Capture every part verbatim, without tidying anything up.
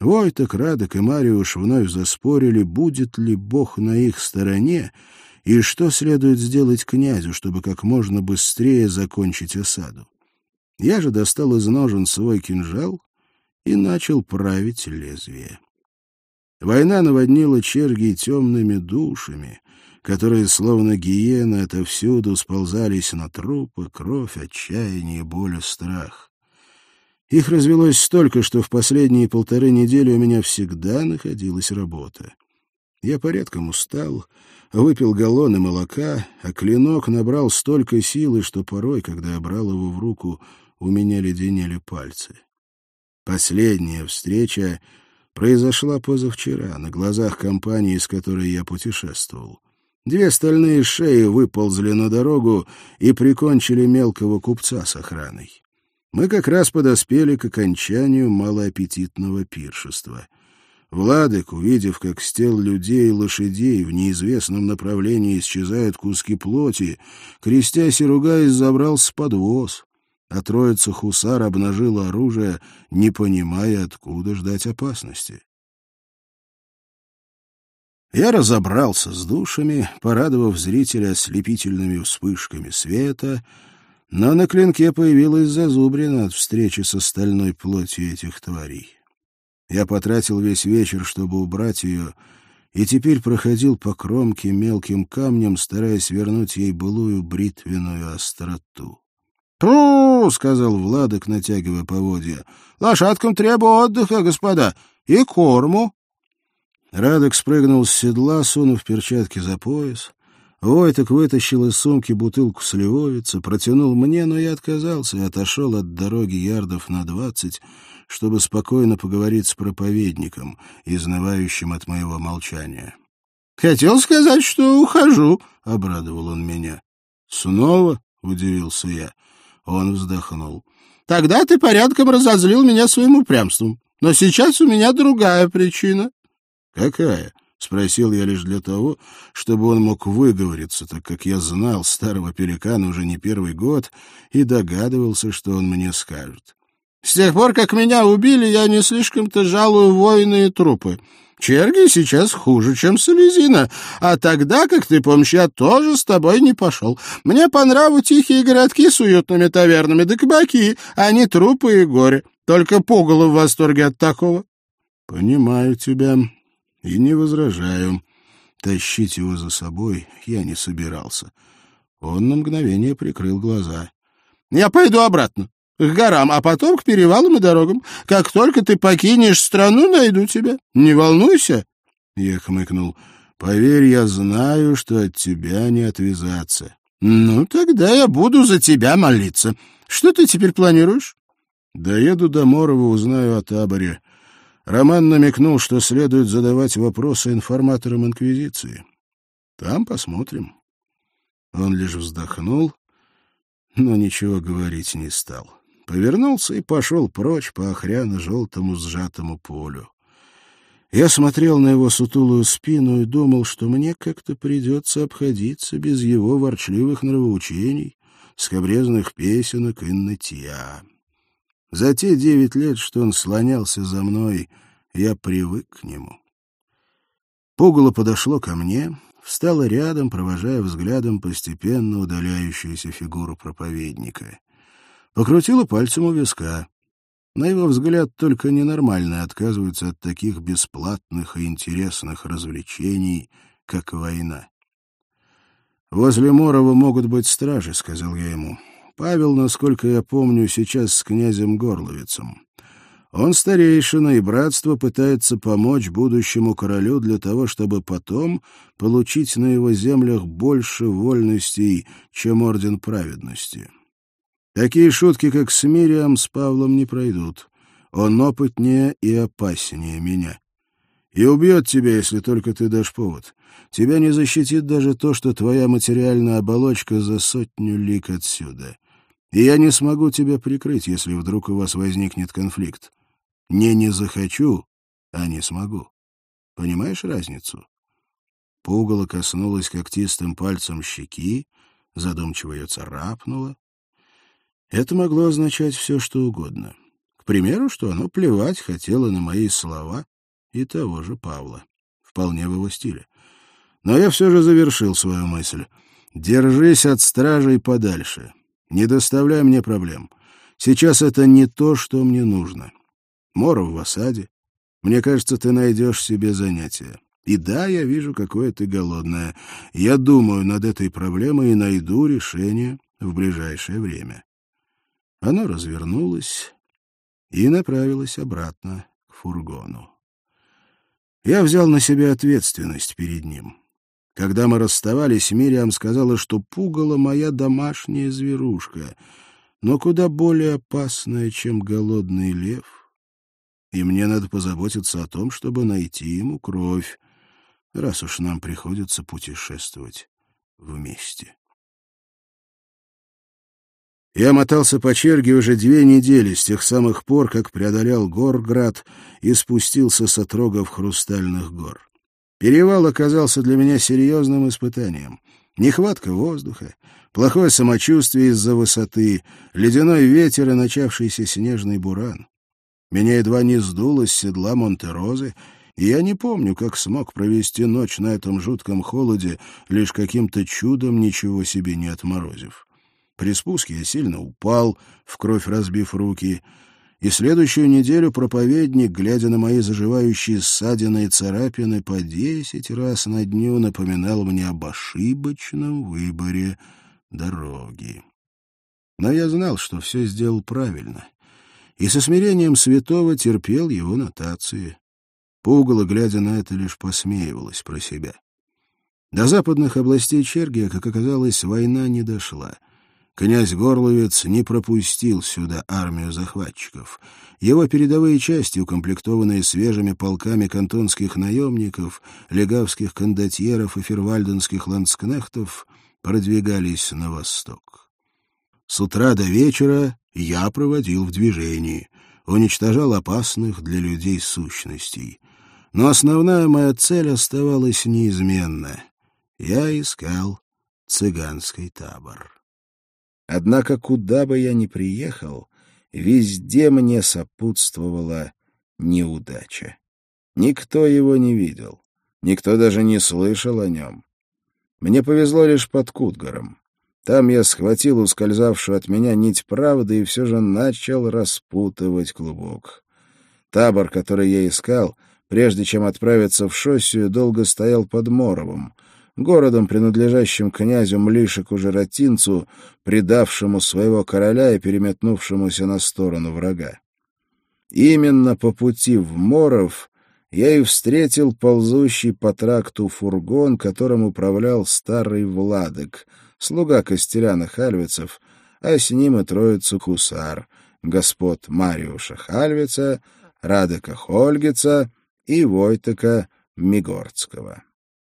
Войток, Радок и Мариуш вновь заспорили, будет ли Бог на их стороне, и что следует сделать князю, чтобы как можно быстрее закончить осаду. Я же достал из ножен свой кинжал и начал править лезвие. Война наводнила черги темными душами, которые, словно гиены, отовсюду сползались на трупы, кровь, отчаяние, боль и страх. Их развелось столько, что в последние полторы недели у меня всегда находилась работа. Я порядком устал, выпил галлоны молока, а клинок набрал столько силы, что порой, когда я брал его в руку, у меня леденели пальцы. Последняя встреча произошла позавчера, на глазах компании, с которой я путешествовал. Две стальные шеи выползли на дорогу и прикончили мелкого купца с охраной. Мы как раз подоспели к окончанию малоаппетитного пиршества. Владык, увидев, как с тел людей и лошадей в неизвестном направлении исчезают куски плоти, крестясь и ругаясь, забрался под воз, а троица хусар обнажила оружие, не понимая, откуда ждать опасности. Я разобрался с душами, порадовав зрителя ослепительными вспышками света, но на клинке появилась зазубрина от встречи с остальной плотью этих тварей. Я потратил весь вечер, чтобы убрать ее, и теперь проходил по кромке мелким камнем, стараясь вернуть ей былую бритвенную остроту. «Тру!» — сказал Владык, натягивая поводья. «Лошадкам требует отдыха, господа, и корму». Радок спрыгнул с седла, сунув перчатки за пояс. Войток вытащил из сумки бутылку сливовицы, протянул мне, но я отказался и отошел от дороги ярдов на двадцать, чтобы спокойно поговорить с проповедником, изнывающим от моего молчания. — Хотел сказать, что ухожу, — обрадовал он меня. — Снова? — удивился я. Он вздохнул. — Тогда ты порядком разозлил меня своим упрямством. Но сейчас у меня другая причина. — Какая? — спросил я лишь для того, чтобы он мог выговориться, так как я знал старого пеликана уже не первый год и догадывался, что он мне скажет. — С тех пор, как меня убили, я не слишком-то жалую воины и трупы. Черги сейчас хуже, чем Салезина, а тогда, как ты помнишь, я тоже с тобой не пошел. Мне по нраву тихие городки с уютными тавернами да кабаки, а не трупы и горе. Только пугало в восторге от такого. — Понимаю тебя и не возражаю. Тащить его за собой я не собирался. Он на мгновение прикрыл глаза. — Я пойду обратно, к горам, а потом к перевалам и дорогам. Как только ты покинешь страну, найду тебя. Не волнуйся. Я хмыкнул. — Поверь, я знаю, что от тебя не отвязаться. — Ну, тогда я буду за тебя молиться. Что ты теперь планируешь? — Доеду до Морова, узнаю о таборе. Роман намекнул, что следует задавать вопросы информаторам Инквизиции. Там посмотрим. Он лишь вздохнул, но ничего говорить не стал. Повернулся и пошел прочь по охряно-желтому сжатому полю. Я смотрел на его сутулую спину и думал, что мне как-то придется обходиться без его ворчливых нравоучений, скабрезных песенок и нытья. За те девять лет, что он слонялся за мной, я привык к нему. Пугало подошло ко мне, встало рядом, провожая взглядом постепенно удаляющуюся фигуру проповедника. Покрутила пальцем у виска. На его взгляд, только ненормальные отказываются от таких бесплатных и интересных развлечений, как война. «Возле Морова могут быть стражи», — сказал я ему. «Павел, насколько я помню, сейчас с князем Горловицем. Он старейшина, и братство пытается помочь будущему королю для того, чтобы потом получить на его землях больше вольностей, чем орден праведности. Такие шутки, как с Мириам, с Павлом не пройдут. Он опытнее и опаснее меня. И убьет тебя, если только ты дашь повод. Тебя не защитит даже то, что твоя материальная оболочка за сотню лиг отсюда. И я не смогу тебя прикрыть, если вдруг у вас возникнет конфликт. Не не захочу, а не смогу. Понимаешь разницу?» Пугало коснулась когтистым пальцем щеки, задумчиво ее царапнула. Это могло означать все, что угодно. К примеру, что оно плевать хотело на мои слова и того же Павла. Вполне в его стиле. Но я все же завершил свою мысль. Держись от стражей подальше. Не доставляй мне проблем. Сейчас это не то, что мне нужно. Моров в осаде. Мне кажется, ты найдешь себе занятие. И да, я вижу, какое ты голодное. Я думаю над этой проблемой и найду решение в ближайшее время. Оно развернулось и направилось обратно к фургону. Я взял на себя ответственность перед ним. Когда мы расставались, Мириам сказала, что пугало моя домашняя зверушка, но куда более опасная, чем голодный лев. И мне надо позаботиться о том, чтобы найти ему кровь, раз уж нам приходится путешествовать вместе. Я мотался по черге уже две недели, с тех самых пор, как преодолел Горград и спустился с отрогов Хрустальных гор. Перевал оказался для меня серьезным испытанием. Нехватка воздуха, плохое самочувствие из-за высоты, ледяной ветер и начавшийся снежный буран. Меня едва не сдуло с седла Монтерозы, и я не помню, как смог провести ночь на этом жутком холоде, лишь каким-то чудом ничего себе не отморозив. При спуске я сильно упал, в кровь разбив руки, и следующую неделю проповедник, глядя на мои заживающие ссадины и царапины, по десять раз на дню напоминал мне об ошибочном выборе дороги. Но я знал, что все сделал правильно, и со смирением святого терпел его нотации. Пугало, глядя на это, лишь посмеивалась про себя. До западных областей Чергия, как оказалось, война не дошла. Князь Горловец не пропустил сюда армию захватчиков. Его передовые части, укомплектованные свежими полками кантонских наемников, легавских кондотьеров и фервальденских ландскнехтов, продвигались на восток. С утра до вечера я проводил в движении, уничтожал опасных для людей сущностей. Но основная моя цель оставалась неизменна. Я искал цыганский табор. Однако, куда бы я ни приехал, везде мне сопутствовала неудача. Никто его не видел, никто даже не слышал о нем. Мне повезло лишь под Кутгаром. Там я схватил ускользавшую от меня нить правды и все же начал распутывать клубок. Табор, который я искал, прежде чем отправиться в Шоссию, долго стоял под Моровом, городом, принадлежащим князю Млишику-Жиротинцу, предавшему своего короля и переметнувшемуся на сторону врага. Именно по пути в Моров я и встретил ползущий по тракту фургон, которым управлял старый Владык, слуга Костеляна Хальвицев, а с ним и троицу гусар, господ Мариуша Хальвица, Радека Хольгица и Войтека Мигордского.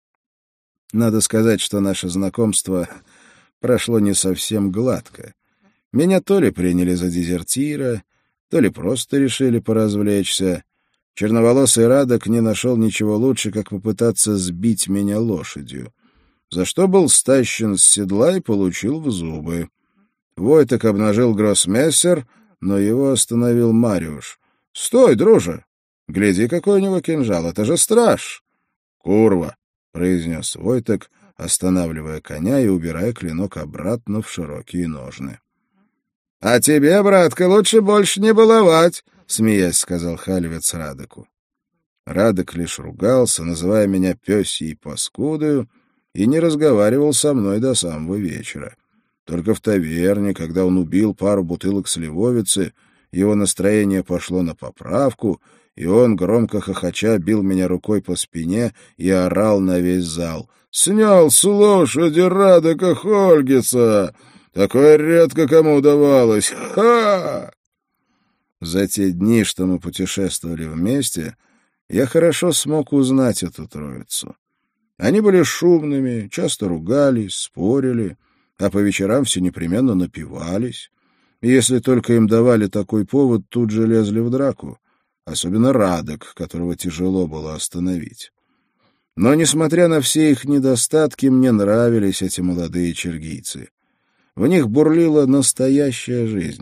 Надо сказать, что наше знакомство прошло не совсем гладко. Меня то ли приняли за дезертира, то ли просто решили поразвлечься. Черноволосый Радок не нашел ничего лучше, как попытаться сбить меня лошадью, за что был стащен с седла и получил в зубы. Войтек обнажил гроссмессер, но его остановил Мариуш. — Стой, друже! Гляди, какой у него кинжал, это же страж! — Курва! — произнес Войтек, останавливая коня и убирая клинок обратно в широкие ножны. — А тебе, братка, лучше больше не баловать, — смеясь сказал Хальвец Радеку. Радек лишь ругался, называя меня пёсьей паскудою, и не разговаривал со мной до самого вечера. Только в таверне, когда он убил пару бутылок сливовицы, его настроение пошло на поправку, и он, громко хохоча, бил меня рукой по спине и орал на весь зал. «Снял с лошади Радека Хольгица! Такое редко кому удавалось! Ха!» За те дни, что мы путешествовали вместе, я хорошо смог узнать эту троицу. Они были шумными, часто ругались, спорили, а по вечерам все непременно напивались. И если только им давали такой повод, тут же лезли в драку. Особенно Радек, которого тяжело было остановить. Но, несмотря на все их недостатки, мне нравились эти молодые чергийцы. В них бурлила настоящая жизнь.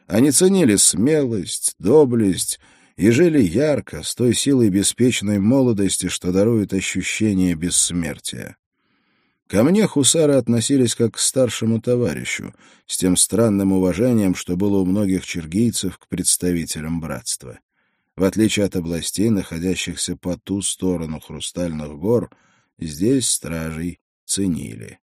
Они ценили смелость, доблесть и жили ярко, с той силой беспечной молодости, что дарует ощущение бессмертия. Ко мне хусары относились как к старшему товарищу, с тем странным уважением, что было у многих чиргийцев к представителям братства. В отличие от областей, находящихся по ту сторону Хрустальных гор, здесь стражей ценили.